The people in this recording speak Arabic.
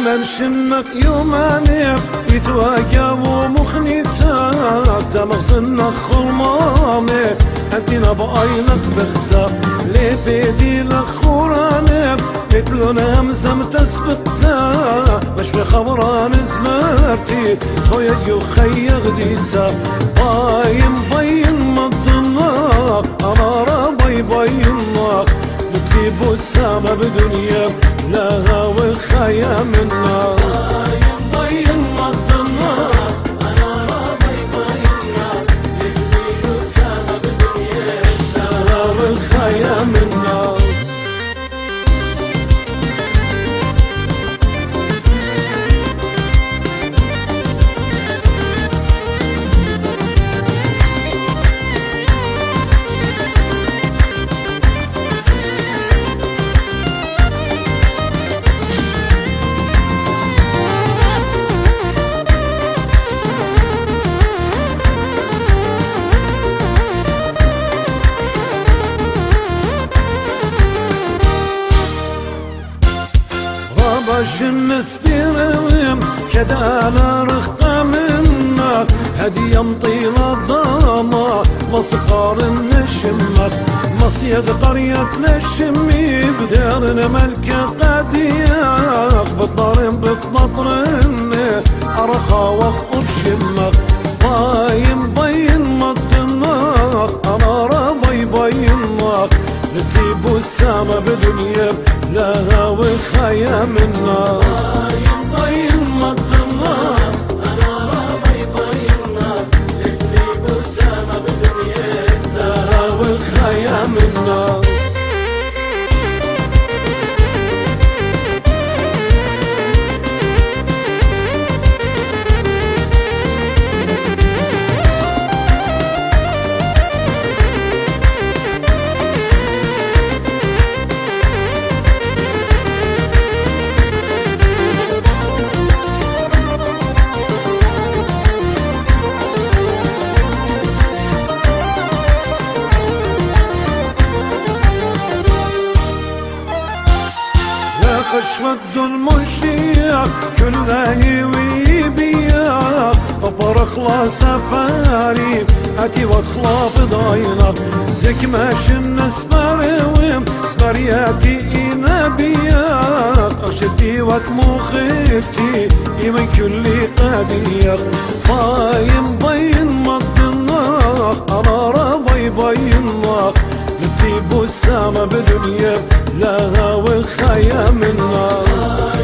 من شنك يوماني يتواجب ومخنيتك دمغ سنك خرمامي هدينا بعينك بخدا ليه بيدي لك خوراني مثلنا همزم تسبقتا مش في خبران زمرتي هو يجو خي غديزة باين باين مضناك أنا بايناك نكتب السما بدنيا لها وخيا منا باين باين مضناك أنا بايناك نكتب السما بدنيا لها وخيا منا باش نسبيرم كدا انا رخطة منك هدي مطيلة ضاما مصقار نشمك مصيد قرية نشمي بدارنا ملكة قدياق بالضارم بتمطرني أرخى وقف شمك باين باين مطناك أنا ربي بايناك نتيب السما بدنيا لها وخيا منا باين باين مطناك أنا ربي بايناك نتيب السما بدنيا لها وخيا منا خشوة المشيع كله ويبيع برخلا سفاري هاتي واخلا بضاينا زك ماشن سباريوم سبارياتي إنابيات أشتي واتموخيتي إيمن كل قدير باين باين مضناك أنا ربي بايناك نتيب السما بدنيا لها والخيا منا